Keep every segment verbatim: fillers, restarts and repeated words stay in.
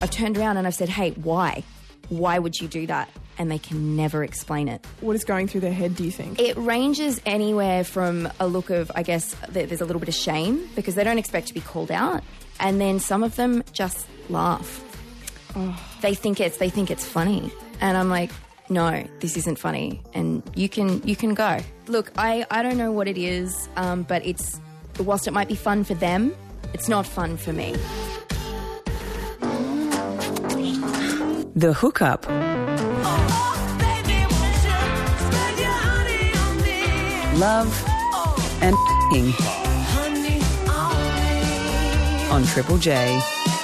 I've turned around and I've said, hey, why? Why would you do that? And they can never explain it. What is going through their head, do you think? It ranges anywhere from a look of, I guess, there's a little bit of shame because they don't expect to be called out. And then some of them just laugh. Oh. They think it's they think it's funny. And I'm like, no, this isn't funny. And you can you can go. Look, I, I don't know what it is, um, but it's whilst it might be fun for them, it's not fun for me. The Hookup. Love and f***ing on Triple J.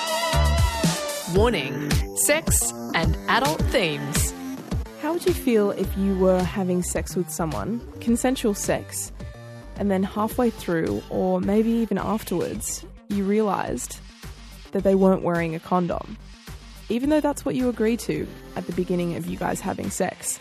Warning, sex and adult themes. How would you feel if you were having sex with someone, consensual sex, and then halfway through, or maybe even afterwards, you realised that they weren't wearing a condom, even though that's what you agreed to at the beginning of you guys having sex?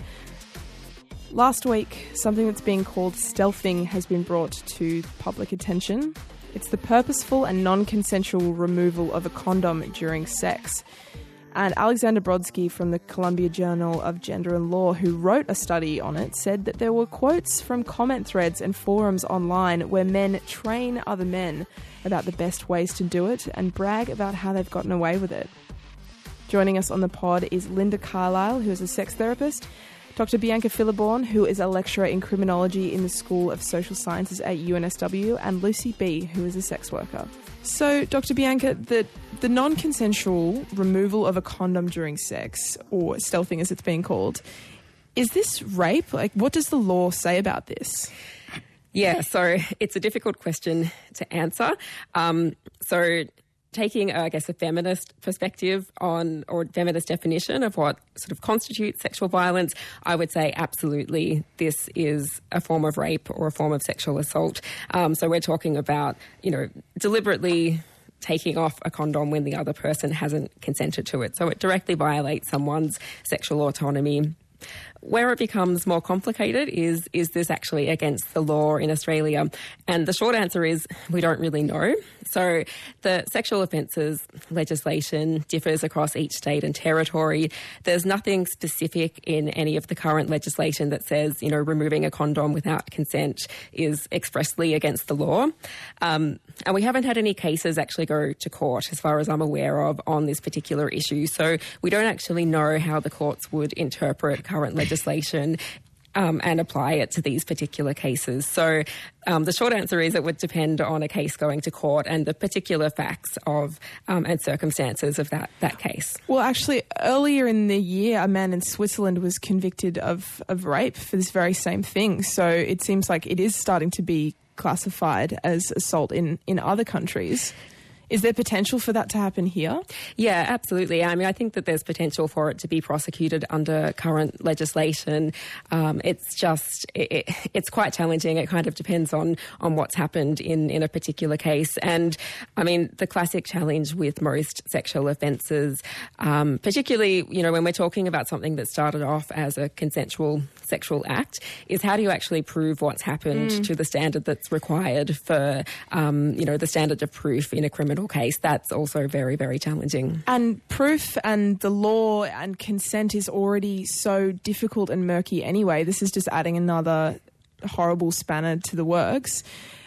Last week, something that's being called stealthing has been brought to public attention. It's the purposeful and non-consensual removal of a condom during sex. And Alexander Brodsky from the Columbia Journal of Gender and Law, who wrote a study on it, said that there were quotes from comment threads and forums online where men train other men about the best ways to do it and brag about how they've gotten away with it. Joining us on the pod is Linda Carlisle, who is a sex therapist, Doctor Bianca Philiborn, who is a lecturer in criminology in the School of Social Sciences at U N S W, and Lucy B., who is a sex worker. So, Doctor Bianca, the, the non-consensual removal of a condom during sex, or stealthing as it's being called, is this rape? Like, what does the law say about this? Yeah, so it's a difficult question to answer. Um, so... Taking, uh, I guess, a feminist perspective on, or feminist definition of what sort of constitutes sexual violence, I would say absolutely this is a form of rape or a form of sexual assault. Um, so we're talking about, you know, deliberately taking off a condom when the other person hasn't consented to it. So it directly violates someone's sexual autonomy. Where it becomes more complicated is, is this actually against the law in Australia? And the short answer is we don't really know. So the sexual offences legislation differs across each state and territory. There's nothing specific in any of the current legislation that says, you know, removing a condom without consent is expressly against the law. Um, and we haven't had any cases actually go to court, as far as I'm aware of, on this particular issue. So we don't actually know how the courts would interpret current legislation Um, and apply it to these particular cases. So um, the short answer is it would depend on a case going to court and the particular facts of um, and circumstances of that, that case. Well, actually, earlier in the year, a man in Switzerland was convicted of, of rape for this very same thing. So it seems like it is starting to be classified as assault in, in other countries. Is there potential for that to happen here? Yeah, absolutely. I mean, I think that there's potential for it to be prosecuted under current legislation. Um, it's just, it, it's quite challenging. It kind of depends on, on what's happened in, in a particular case. And I mean, the classic challenge with most sexual offences, um, particularly, you know, when we're talking about something that started off as a consensual sexual act, is how do you actually prove what's happened mm. to the standard that's required for, um, you know, the standard of proof in a criminal case? That's also very, very challenging. And proof and the law and consent is already so difficult and murky anyway. This is just adding another horrible spanner to the works.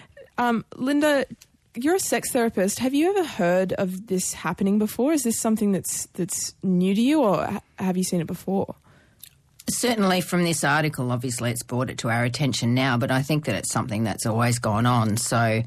Um, Linda, you're a sex therapist. Have you ever heard of this happening before? Is this something that's that's new to you, or have you seen it before? Certainly from this article, obviously it's brought it to our attention now, but I think that it's something that's always gone on. So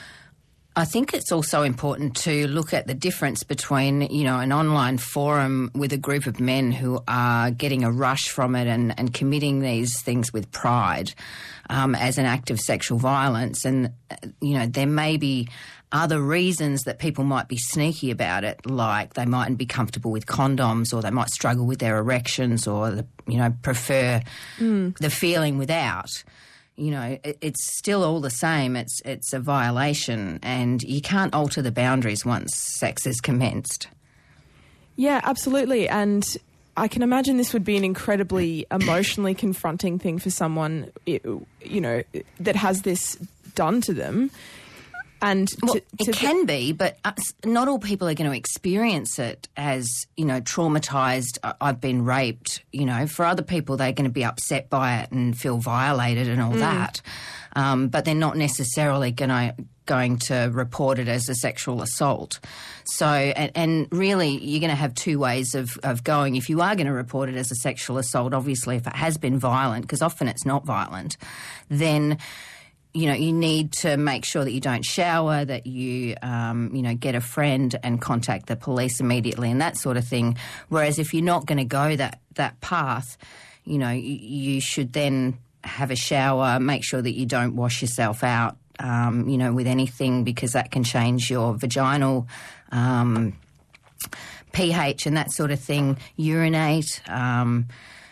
I think it's also important to look at the difference between, you know, an online forum with a group of men who are getting a rush from it and, and committing these things with pride um, as an act of sexual violence. And, you know, there may be other reasons that people might be sneaky about it, like they mightn't be comfortable with condoms, or they might struggle with their erections, or, the, you know, prefer mm. the feeling without. You know, it, it's still all the same. It's it's a violation, and you can't alter the boundaries once sex is commenced. Yeah, absolutely. And I can imagine this would be an incredibly emotionally confronting thing for someone, you know, that has this done to them. And to, Well, to it can be, but uh, s- not all people are going to experience it as, you know, traumatised, "I- I've been raped. You know, for other people, they're going to be upset by it and feel violated and all that. Um, but they're not necessarily going to going to report it as a sexual assault. So, and, and really, you're going to have two ways of, of going. If you are going to report it as a sexual assault, obviously, if it has been violent, because often it's not violent, then you know, you need to make sure that you don't shower, that you, um, you know, get a friend and contact the police immediately and that sort of thing. Whereas if you're not going to go that, that path, you know, you, you should then have a shower, make sure that you don't wash yourself out, um, you know, with anything, because that can change your vaginal um, pH and that sort of thing, urinate. Um,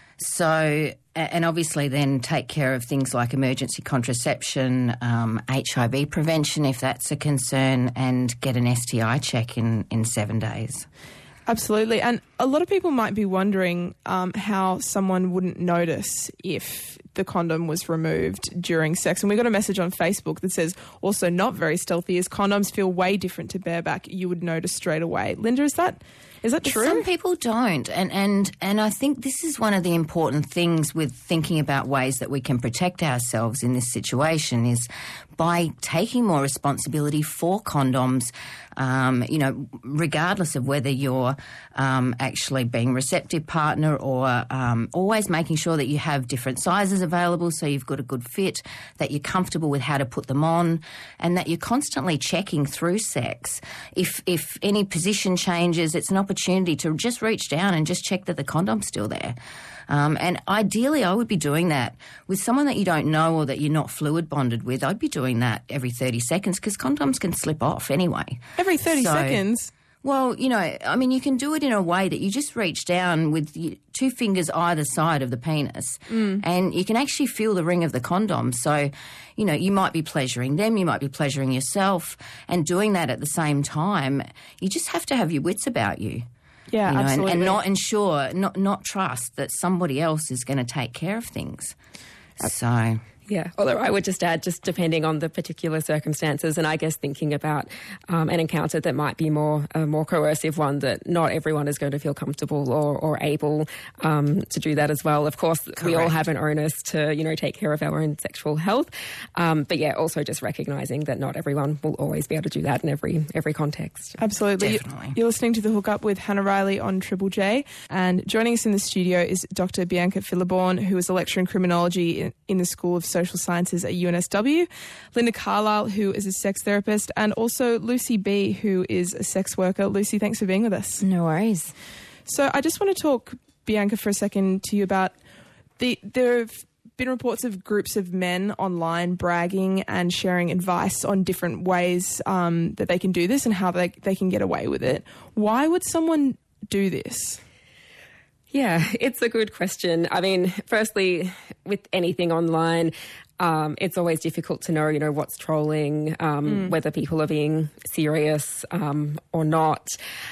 so... And obviously then take care of things like emergency contraception, um, H I V prevention if that's a concern, and get an S T I check in, in seven days. Absolutely. And a lot of people might be wondering um, how someone wouldn't notice if the condom was removed during sex. And we got a message on Facebook that says, also not very stealthy, as condoms feel way different to bareback. You would notice straight away. Linda, is that... Is that true? Some people don't, and, and and I think this is one of the important things with thinking about ways that we can protect ourselves in this situation is by taking more responsibility for condoms, um, you know, regardless of whether you're um, actually being a receptive partner or um, always making sure that you have different sizes available so you've got a good fit, that you're comfortable with how to put them on, and that you're constantly checking through sex. If, if any position changes, it's an opportunity to just reach down and just check that the condom's still there. Um, and ideally, I would be doing that with someone that you don't know or that you're not fluid bonded with. I'd be doing that every thirty seconds because condoms can slip off anyway. Every thirty So- seconds? Well, you know, I mean, you can do it in a way that you just reach down with y- two fingers either side of the penis and you can actually feel the ring of the condom. So, you know, you might be pleasuring them, you might be pleasuring yourself, and doing that at the same time, you just have to have your wits about you. Yeah, you know, and, absolutely. and not ensure, not, not trust that somebody else is going to take care of things. So... Yeah, although I would just add, just depending on the particular circumstances, and I guess thinking about um, an encounter that might be more a more coercive one, that not everyone is going to feel comfortable or, or able um, to do that as well. Of course, we all have an onus to, you know, take care of our own sexual health, um, but yeah, also just recognising that not everyone will always be able to do that in every every context. Absolutely. Definitely. You're listening to The Hookup with Hannah Riley on Triple J, and joining us in the studio is Doctor Bianca Philiborn, who is a lecturer in criminology in, in the School of Social Sciences at U N S W, Linda Carlisle, who is a sex therapist, and also Lucy B, who is a sex worker. Lucy, thanks for being with us. No worries. So I just want to talk, Bianca, for a second to you about the there have been reports of groups of men online bragging and sharing advice on different ways um, that they can do this and how they, they can get away with it. Why would someone do this? Yeah, it's a good question. I mean, firstly, with anything online, um, it's always difficult to know, you know, what's trolling, um, mm. whether people are being serious um, or not.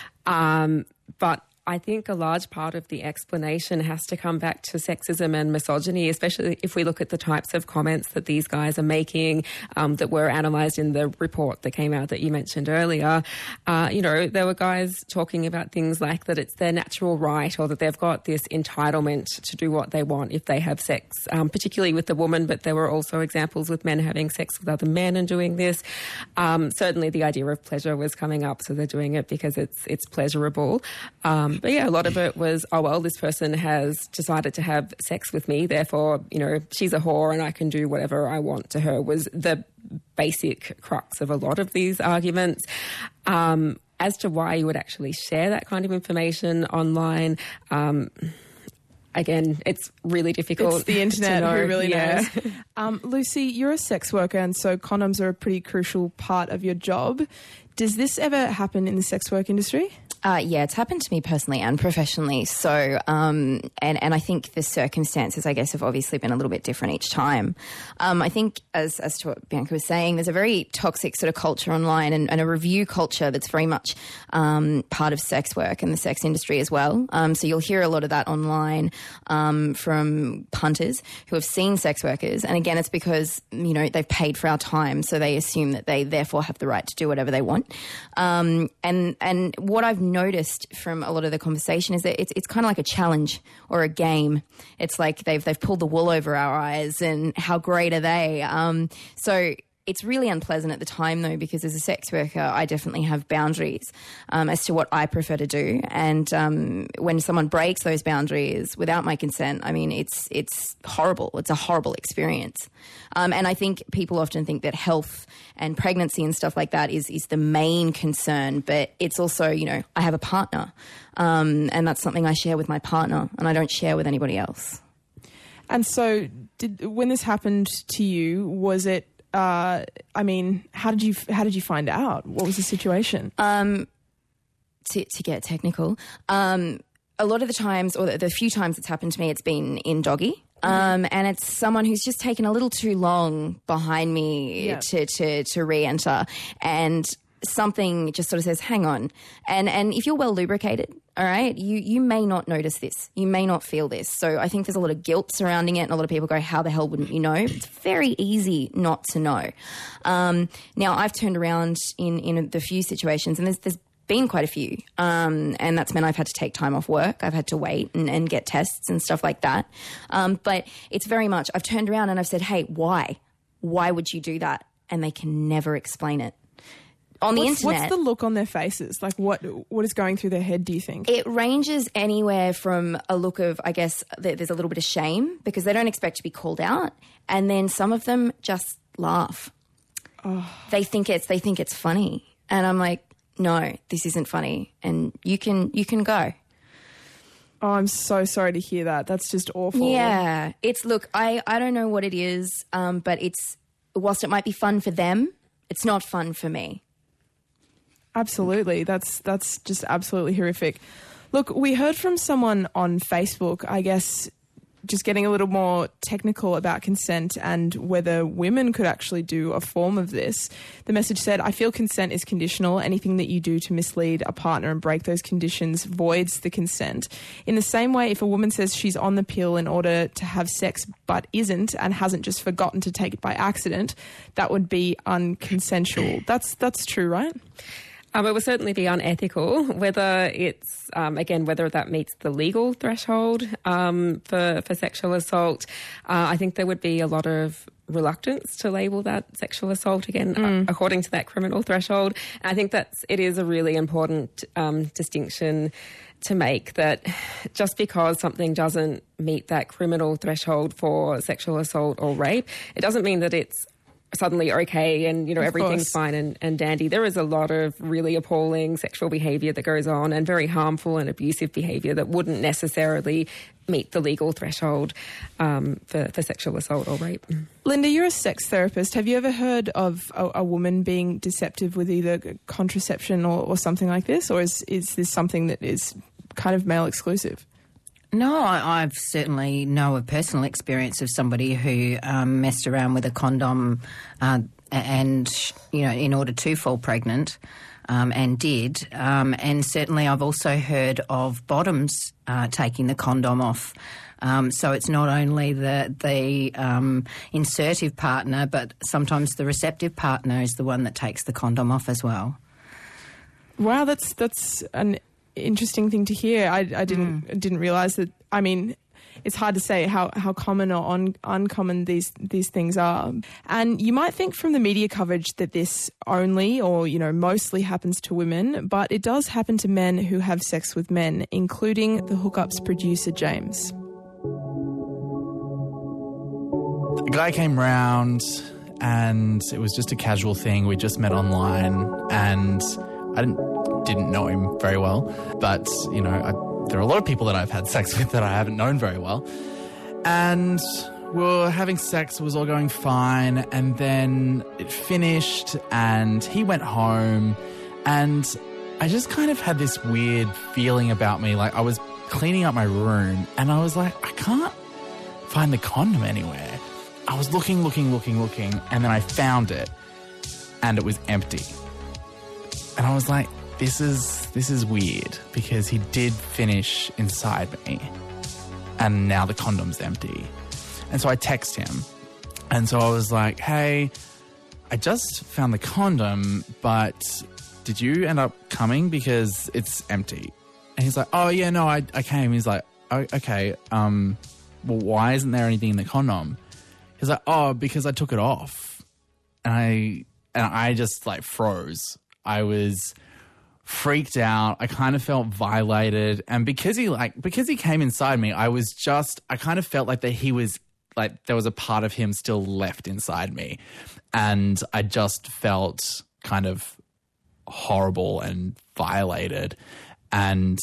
Um, but I think a large part of the explanation has to come back to sexism and misogyny, especially if we look at the types of comments that these guys are making um, that were analysed in the report that came out that you mentioned earlier. Uh, you know, there were guys talking about things like that it's their natural right, or that they've got this entitlement to do what they want if they have sex, um, particularly with the woman, but there were also examples with men having sex with other men and doing this. Um, certainly the idea of pleasure was coming up, so they're doing it because it's it's pleasurable. Um, But yeah, a lot of it was, oh, well, this person has decided to have sex with me, therefore, you know, she's a whore and I can do whatever I want to her, was the basic crux of a lot of these arguments. Um, as to why you would actually share that kind of information online, um, again, it's really difficult. It's the internet, to know. who really yeah. knows? Um, Lucy, you're a sex worker, and so condoms are a pretty crucial part of your job. Does this ever happen in the sex work industry? Uh, yeah, it's happened to me personally and professionally. So, um, and, and I think the circumstances, I guess, have obviously been a little bit different each time. Um, I think, as as to what Bianca was saying, there's a very toxic sort of culture online and, and a review culture that's very much um, part of sex work and the sex industry as well. Um, so you'll hear a lot of that online um, from punters who have seen sex workers. And again, it's because, you know, they've paid for our time, so they assume that they therefore have the right to do whatever they want. Um, and, and what I've noticed from a lot of the conversation is that it's it's kind of like a challenge or a game. It's like they've they've pulled the wool over our eyes, and how great are they? Um, so it's really unpleasant at the time, though, because as a sex worker, I definitely have boundaries um, as to what I prefer to do. And um, when someone breaks those boundaries without my consent, I mean, it's it's horrible. It's a horrible experience. Um, and I think people often think that health and pregnancy and stuff like that is is the main concern. But it's also, you know, I have a partner, um, and that's something I share with my partner, and I don't share with anybody else. And so, did when this happened to you, was it? Uh, I mean, how did you how did you find out? What was the situation? Um, to, to get technical, um, a lot of the times, or the, the few times it's happened to me, it's been in doggy. Um, and it's someone who's just taken a little too long behind me yeah. to, to, to re-enter, and something just sort of says, hang on. And and if you're well lubricated, all right, you, you may not notice this. You may not feel this. So I think there's a lot of guilt surrounding it, and a lot of people go, how the hell wouldn't you know? It's very easy not to know. Um, now, I've turned around in, in the few situations, and there's, there's been quite a few, um, and that's meant I've had to take time off work. I've had to wait and, and get tests and stuff like that. Um, but it's very much, I've turned around and I've said, hey, why? Why would you do that? And they can never explain it. On the what's, internet. What's the look on their faces? Like, what what is going through their head, do you think? It ranges anywhere from a look of, I guess, there's a little bit of shame because they don't expect to be called out. And then some of them just laugh. Oh. They think it's they think it's funny. And I'm like, no, this isn't funny. And you can you can go. Oh, I'm so sorry to hear that. That's just awful. Yeah. It's, look, I, I don't know what it is, um, but it's, whilst it might be fun for them, it's not fun for me. Absolutely. That's that's just absolutely horrific. Look, we heard from someone on Facebook, I guess, just getting a little more technical about consent and whether women could actually do a form of this. The message said, I feel consent is conditional. Anything that you do to mislead a partner and break those conditions voids the consent. In the same way, if a woman says she's on the pill in order to have sex but isn't and hasn't just forgotten to take it by accident, that would be unconsensual. That's that's true, right? Um, it would certainly be unethical, whether it's, um, again, whether that meets the legal threshold um, for, for sexual assault. Uh, I think there would be a lot of reluctance to label that sexual assault, again, mm. uh, according to that criminal threshold. And I think that's, it is a really important um, distinction to make, that just because something doesn't meet that criminal threshold for sexual assault or rape, it doesn't mean that it's suddenly okay and, you know, of everything's course. fine and, and dandy. There is a lot of really appalling sexual behaviour that goes on, and very harmful and abusive behaviour that wouldn't necessarily meet the legal threshold um, for, for sexual assault or rape. Linda, you're a sex therapist. Have you ever heard of a, a woman being deceptive with either contraception or, or something like this? Or is, is this something that is kind of male exclusive? No, I, I've certainly know a personal experience of somebody who um, messed around with a condom uh, and, you know, in order to fall pregnant, um, and did. Um, and certainly I've also heard of bottoms uh, taking the condom off. Um, so it's not only the, the um, insertive partner, but sometimes the receptive partner is the one that takes the condom off as well. Wow, that's that's an interesting thing to hear. I, I didn't mm. didn't realise that. I mean, it's hard to say how, how common or un, uncommon these these things are. And you might think from the media coverage that this only or, you know, mostly happens to women, but it does happen to men who have sex with men, including the Hookup's producer, James. A guy came round and it was just a casual thing. We just met online and I didn't didn't know him very well, but, you know, I, there are a lot of people that I've had sex with that I haven't known very well. And we were having sex, it was all going fine, and then it finished and he went home, and I just kind of had this weird feeling about me. Like I was cleaning up my room and I was like, I can't find the condom anywhere. I was looking, looking, looking, looking, and then I found it and it was empty. And I was like, this is this is weird because he did finish inside me and now the condom's empty. And so I text him. And so I was like, hey, I just found the condom, but did you end up coming because it's empty? And he's like, oh, yeah, no, I, I came. He's like, oh, okay, um, well, why isn't there anything in the condom? He's like, oh, because I took it off. And I and I just, like, froze. I was freaked out. I kind of felt violated. And because he, like, because he came inside me, I was just, I kind of felt like that he was, like, there was a part of him still left inside me. And I just felt kind of horrible and violated. And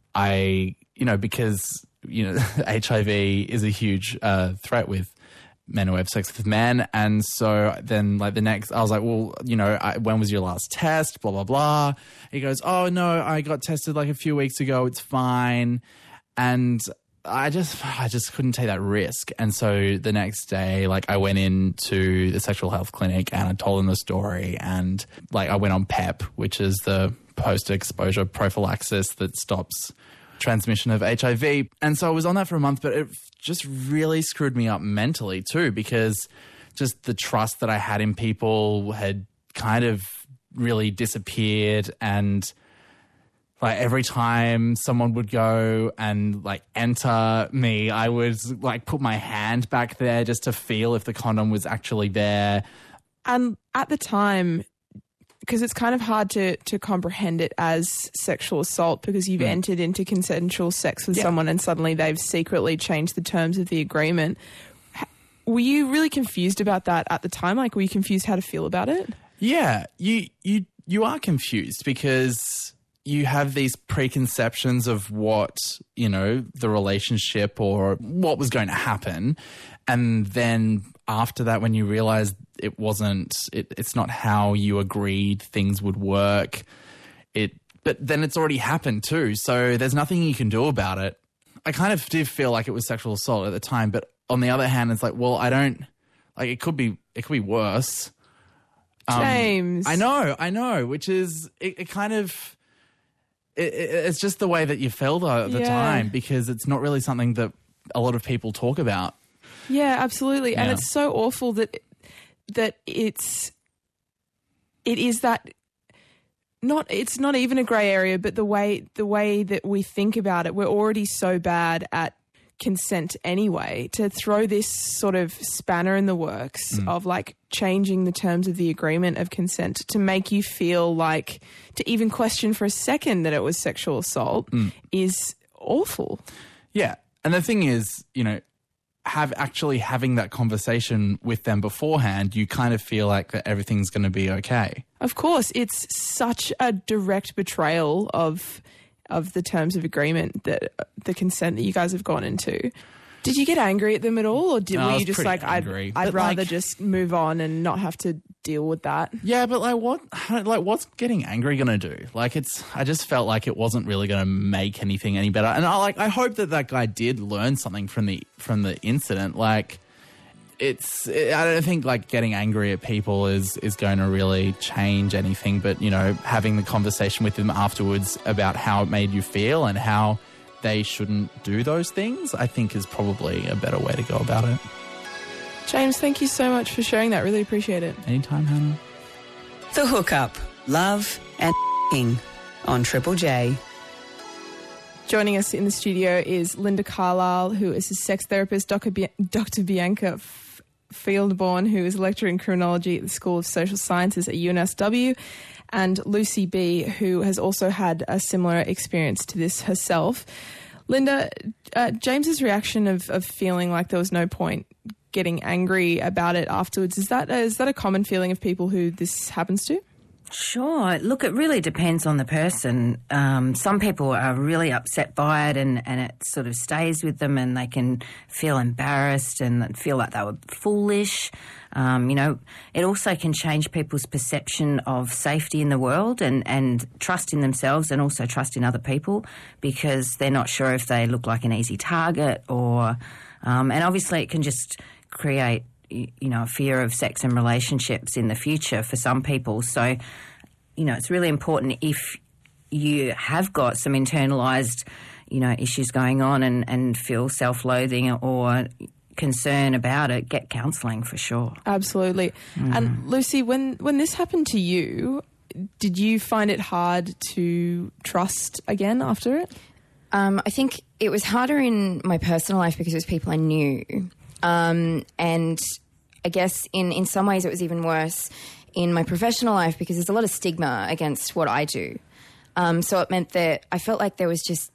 I, you know, because, you know, H I V is a huge uh, threat with men who have sex with men. And so then, like, the next, I was like, well, you know, I, when was your last test? Blah, blah, blah. He goes, oh, no, I got tested like a few weeks ago. It's fine. And I just, I just couldn't take that risk. And so the next day, like, I went into the sexual health clinic and I told them the story. And, like, I went on PEP, which is the post-exposure prophylaxis that stops transmission of H I V. And so I was on that for a month, but it just really screwed me up mentally too, because just the trust that I had in people had kind of really disappeared. And like every time someone would go and like enter me, I would like put my hand back there just to feel if the condom was actually there. And at the time, because it's kind of hard to, to comprehend it as sexual assault because you've mm. entered into consensual sex with yeah. someone and suddenly they've secretly changed the terms of the agreement. Were you really confused about that at the time? Like, were you confused how to feel about it? Yeah, you you you are confused because you have these preconceptions of what, you know, the relationship or what was going to happen. And then after that, when you realize it wasn't, it, it's not how you agreed things would work, it, but then it's already happened too. So there's nothing you can do about it. I kind of did feel like it was sexual assault at the time, but on the other hand, it's like, well, I don't, like, it could be, it could be worse. Um, James. I know, I know, which is, it, it kind of, it, it, it's just the way that you felt at the yeah. time because it's not really something that a lot of people talk about. Yeah, absolutely. Yeah. And it's so awful that that it's it is that not it's not even a grey area, but the way the way that we think about it, we're already so bad at consent anyway. To throw this sort of spanner in the works mm. of like changing the terms of the agreement of consent to make you feel like to even question for a second that it was sexual assault mm. is awful. Yeah. And the thing is, you know, have actually having that conversation with them beforehand, you kind of feel like that everything's going to be okay. Of course, it's such a direct betrayal of of the terms of agreement, that the consent that you guys have gone into. Did you get angry at them at all, or did, no, were I you just like, angry, I'd, I'd rather like, just move on and not have to deal with that? Yeah, but like what, like what's getting angry going to do? Like it's, I just felt like it wasn't really going to make anything any better. And I like, I hope that that guy did learn something from the, from the incident. Like it's, I don't think like getting angry at people is, is going to really change anything, but you know, having the conversation with them afterwards about how it made you feel and how they shouldn't do those things, I think is probably a better way to go about it. James, thank you so much for sharing that. Really appreciate it. Anytime, Hannah. The Hookup. Love and f***ing on Triple J. Joining us in the studio is Linda Carlisle, who is a sex therapist, Doctor Bi- Doctor Bianca F- Fieldborn, who is a lecturer in criminology at the School of Social Sciences at U N S W, and Lucy B, who has also had a similar experience to this herself. Linda, uh, James's reaction of, of feeling like there was no point getting angry about it afterwards, is that is that a common feeling of people who this happens to? Sure. Look, it really depends on the person. Um, some people are really upset by it and, and it sort of stays with them and they can feel embarrassed and feel like they were foolish. Um, you know, it also can change people's perception of safety in the world and, and trust in themselves and also trust in other people because they're not sure if they look like an easy target or... Um, and obviously it can just create you know, a fear of sex and relationships in the future for some people. So, you know, it's really important if you have got some internalised, you know, issues going on and, and feel self-loathing or concern about it, get counselling for sure. Absolutely. Mm. And Lucy, when, when this happened to you, did you find it hard to trust again after it? Um, I think it was harder in my personal life because it was people I knew. Um, and I guess in, in some ways it was even worse in my professional life because there's a lot of stigma against what I do. Um, so it meant that I felt like there was just,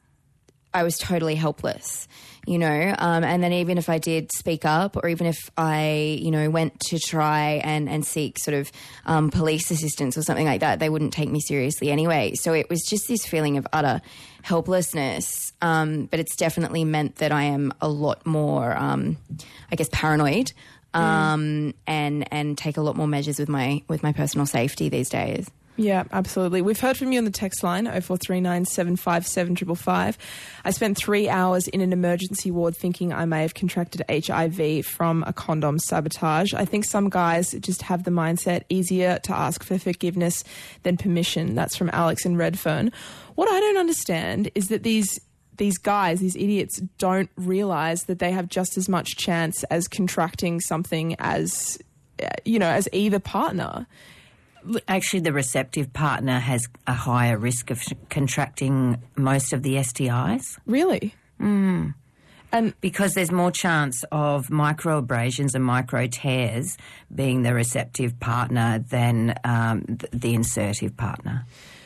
I was totally helpless, you know, um, and then even if I did speak up or even if I, you know, went to try and, and seek sort of um, police assistance or something like that, they wouldn't take me seriously anyway. So it was just this feeling of utter helplessness, um, but it's definitely meant that I am a lot more, um, I guess, paranoid um, mm. and and take a lot more measures with my with my personal safety these days. Yeah, absolutely. We've heard from you on the text line, oh four three nine, seven five seven, five five five. I spent three hours in an emergency ward thinking I may have contracted H I V from a condom sabotage. I think some guys just have the mindset easier to ask for forgiveness than permission. That's from Alex in Redfern. What I don't understand is that these these guys, these idiots, don't realise that they have just as much chance as contracting something as, you know, as either partner. Actually, the receptive partner has a higher risk of contracting most of the S T Is. Really? Mm. And because there's more chance of microabrasions and micro tears being the receptive partner than um, the insertive partner.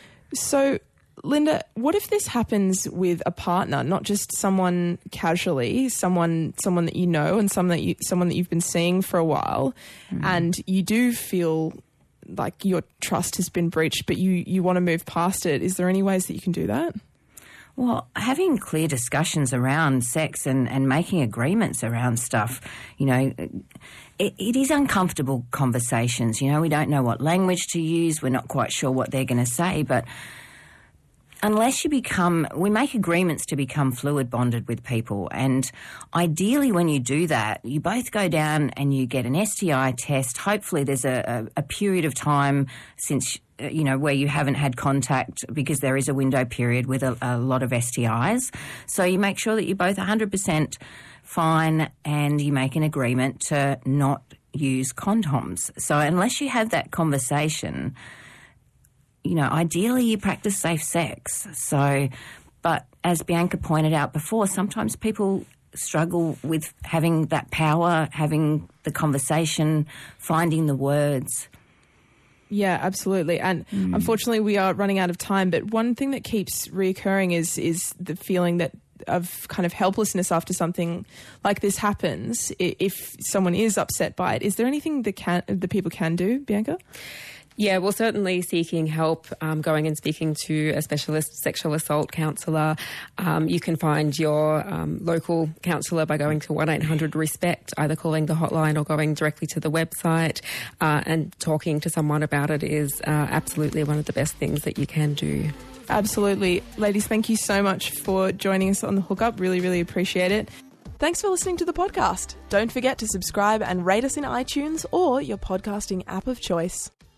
So, Linda, what if this happens with a partner, not just someone casually, someone someone that you know and someone that you someone that you've been seeing for a while, mm. and you do feel like your trust has been breached, but you, you want to move past it? Is there any ways that you can do that? Well, having clear discussions around sex and, and making agreements around stuff, you know, it, it is uncomfortable conversations. You know, we don't know what language to use. We're not quite sure what they're going to say, but unless you become, we make agreements to become fluid bonded with people. And ideally when you do that, you both go down and you get an S T I test. Hopefully there's a, a, a period of time since, you know, where you haven't had contact because there is a window period with a, a lot of S T Is. So you make sure that you're both one hundred percent fine and you make an agreement to not use condoms. So unless you have that conversation, you know, ideally you practice safe sex. So, but as Bianca pointed out before, sometimes people struggle with having that power, having the conversation, finding the words. Yeah, absolutely. And mm. unfortunately we are running out of time, but one thing that keeps reoccurring is is the feeling that of kind of helplessness after something like this happens. If someone is upset by it, is there anything that can that people can do, Bianca? Yeah, well, certainly seeking help, um, going and speaking to a specialist sexual assault counsellor. Um, you can find your um, local counsellor by going to one eight hundred RESPECT, either calling the hotline or going directly to the website, uh, and talking to someone about it is uh, absolutely one of the best things that you can do. Absolutely. Ladies, thank you so much for joining us on The Hookup. Really, really appreciate it. Thanks for listening to the podcast. Don't forget to subscribe and rate us in iTunes or your podcasting app of choice.